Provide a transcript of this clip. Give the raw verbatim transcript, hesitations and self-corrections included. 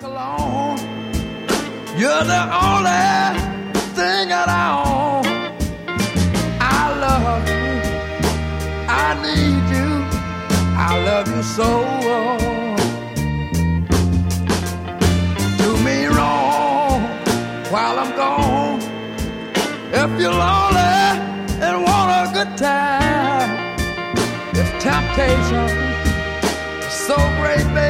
alone. You're the only thing that I own. I love you, I need you, I love you so. Do me wrong while I'm gone. If you're lonely and want a good time, if temptation is so great, baby,